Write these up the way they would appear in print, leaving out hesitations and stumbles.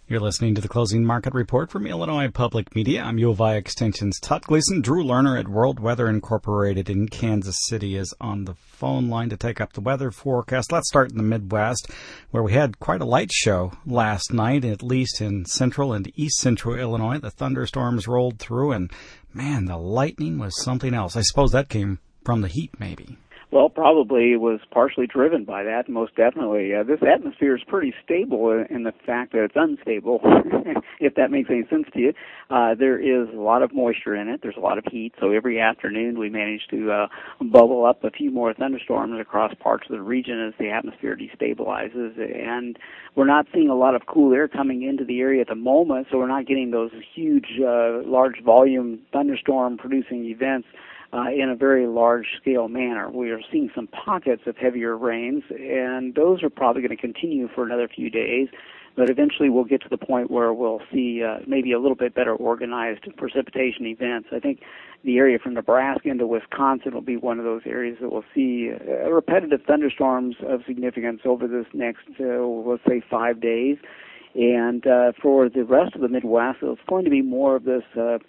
You're listening to the Closing Market Report from Illinois Public Media. I'm U of I Extension's Todd Gleason. Drew Lerner at World Weather Incorporated in Kansas City is on the phone line to take up the weather forecast. Let's start in the Midwest, where we had quite a light show last night, at least in central and east central Illinois. The thunderstorms rolled through, and man, the lightning was something else. I suppose that came from the heat, maybe. Well, probably it was partially driven by that, most definitely. This atmosphere is pretty stable in the fact that it's unstable, if that makes any sense to you. There is a lot of moisture in it. There's a lot of heat, so every afternoon we manage to bubble up a few more thunderstorms across parts of the region as the atmosphere destabilizes. And we're not seeing a lot of cool air coming into the area at the moment, so we're not getting those huge, large volume thunderstorm-producing events in a very large-scale manner. We are seeing some pockets of heavier rains, and those are probably going to continue for another few days, but eventually we'll get to the point where we'll see maybe a little bit better organized precipitation events. I think the area from Nebraska into Wisconsin will be one of those areas that we'll see repetitive thunderstorms of significance over this next, let's say, 5 days. And for the rest of the Midwest, it's going to be more of this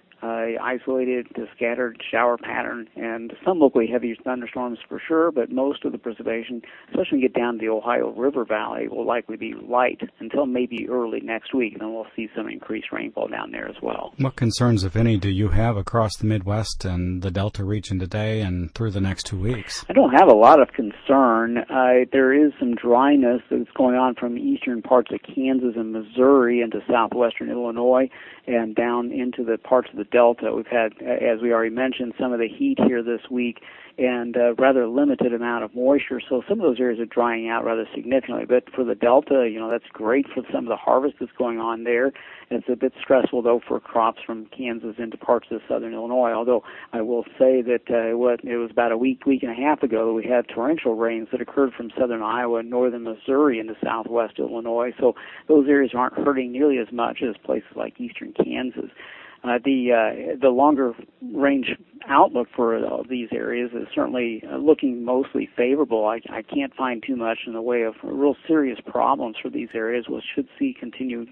isolated, scattered shower pattern, and some locally heavy thunderstorms for sure, but most of the precipitation, especially when you get down to the Ohio River Valley, will likely be light until maybe early next week, and then we'll see some increased rainfall down there as well. What concerns, if any, do you have across the Midwest and the Delta region today and through the next 2 weeks? I don't have a lot of concern. There is some dryness that's going on from eastern parts of Kansas and Missouri into southwestern Illinois and down into the parts of the Delta. We've had, as we already mentioned, some of the heat here this week and rather limited amount of moisture, so some of those areas are drying out rather significantly. But for the Delta, that's great for some of the harvest that's going on there. It's a bit stressful, though, for crops from Kansas into parts of southern Illinois, although I will say that it was about a week and a half ago that we had torrential rains that occurred from southern Iowa and northern Missouri into southwest Illinois, so those areas aren't hurting nearly as much as places like eastern Kansas. The longer range outlook for these areas is certainly looking mostly favorable. I can't find too much in the way of real serious problems for these areas, which should see continued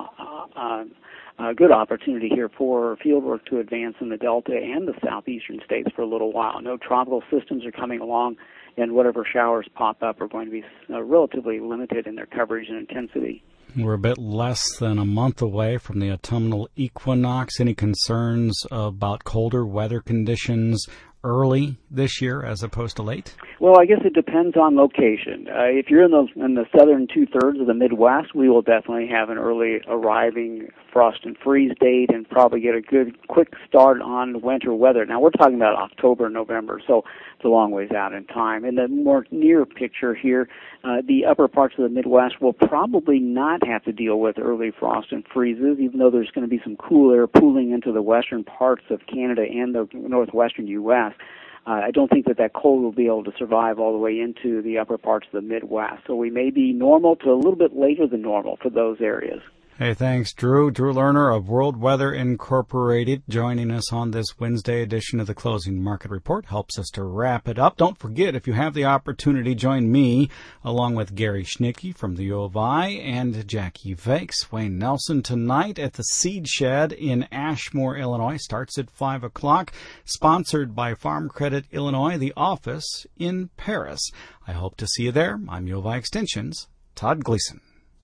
good opportunity here for fieldwork to advance in the Delta and the southeastern states for a little while. No tropical systems are coming along, and whatever showers pop up are going to be relatively limited in their coverage and intensity. We're a bit less than a month away from the autumnal equinox. Any concerns about colder weather conditions early this year as opposed to late? Well, I guess it depends on location. If you're in the southern two-thirds of the Midwest, we will definitely have an early arriving frost and freeze date and probably get a good quick start on winter weather. Now, we're talking about October, November, so it's a long ways out in time. In the more near picture here, the upper parts of the Midwest will probably not have to deal with early frost and freezes, even though there's going to be some cool air pooling into the western parts of Canada and the northwestern U.S. I don't think that cold will be able to survive all the way into the upper parts of the Midwest. So we may be normal to a little bit later than normal for those areas. Hey, thanks, Drew. Drew Lerner of World Weather Incorporated joining us on this Wednesday edition of the Closing Market Report. Helps us to wrap it up. Don't forget, if you have the opportunity, join me along with Gary Schnicke from the U of I and Jackie Vakes. Wayne Nelson tonight at the Seed Shed in Ashmore, Illinois. Starts at 5 o'clock. Sponsored by Farm Credit Illinois, the office in Paris. I hope to see you there. I'm U of I Extension's Todd Gleason.